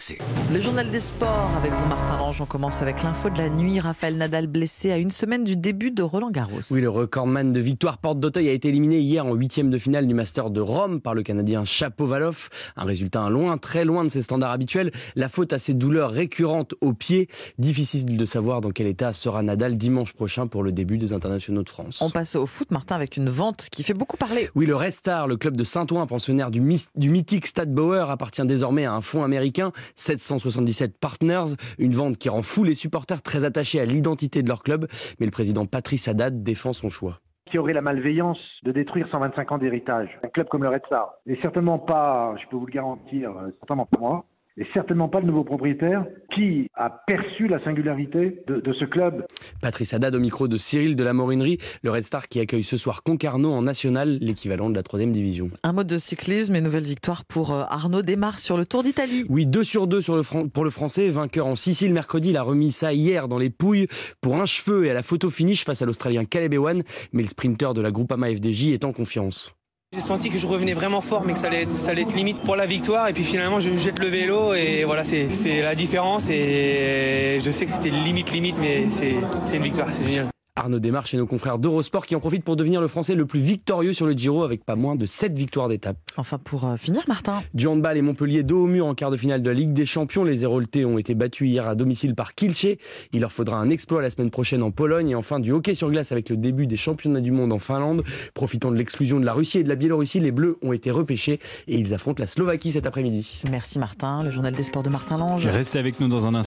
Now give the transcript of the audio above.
RMC. Le journal des sports avec vous Martin Lange. On commence avec l'info de la nuit. Raphaël Nadal blessé à une semaine du début de Roland-Garros. Oui, le recordman de victoire Porte d'Auteuil a été éliminé hier en 8e de finale du Master de Rome par le Canadien Shapovalov. Un résultat loin, très loin de ses standards habituels. La faute à ses douleurs récurrentes au pied. Difficile de savoir dans quel état sera Nadal dimanche prochain pour le début des internationaux de France. On passe au foot, Martin, avec une vente qui fait beaucoup parler. Oui, le Red Star, le club de Saint-Ouen, pensionnaire du mythique Stade Bauer, appartient désormais à un fonds américain, 777 Partners, une vente qui rend fou les supporters très attachés à l'identité de leur club, mais le président Patrice Haddad défend son choix. Qui aurait la malveillance de détruire 125 ans d'héritage. Un club comme le Red Star n'est certainement pas, je peux vous le garantir, certainement pas moi, et certainement pas le nouveau propriétaire qui a perçu la singularité de ce club. Patrice Haddad au micro de Cyril de la Morinerie, le Red Star qui accueille ce soir Concarneau en national, l'équivalent de la 3e division. Un mot de cyclisme et nouvelle victoire pour Arnaud Démare sur le Tour d'Italie. Oui, 2 sur 2 pour le Français, vainqueur en Sicile mercredi, il a remis ça hier dans les Pouilles pour un cheveu et à la photo finish face à l'Australien Caleb Ewan, mais le sprinter de la Groupama FDJ est en confiance. J'ai senti que je revenais vraiment fort, mais que ça allait être limite pour la victoire. Et puis finalement, je jette le vélo et voilà, c'est la différence. Et je sais que c'était limite, mais c'est une victoire, c'est génial. Arnaud Démare chez nos confrères d'Eurosport qui en profite pour devenir le Français le plus victorieux sur le Giro avec pas moins de 7 victoires d'étape. Enfin pour finir, Martin. Du handball et Montpellier dos au mur en quart de finale de la Ligue des Champions. Les Héroltais ont été battus hier à domicile par Kielce. Il leur faudra un exploit la semaine prochaine en Pologne. Et enfin du hockey sur glace avec le début des championnats du monde en Finlande. Profitant de l'exclusion de la Russie et de la Biélorussie, les Bleus ont été repêchés et ils affrontent la Slovaquie cet après-midi. Merci Martin, le journal des sports de Martin Lange. Restez avec nous dans un instant.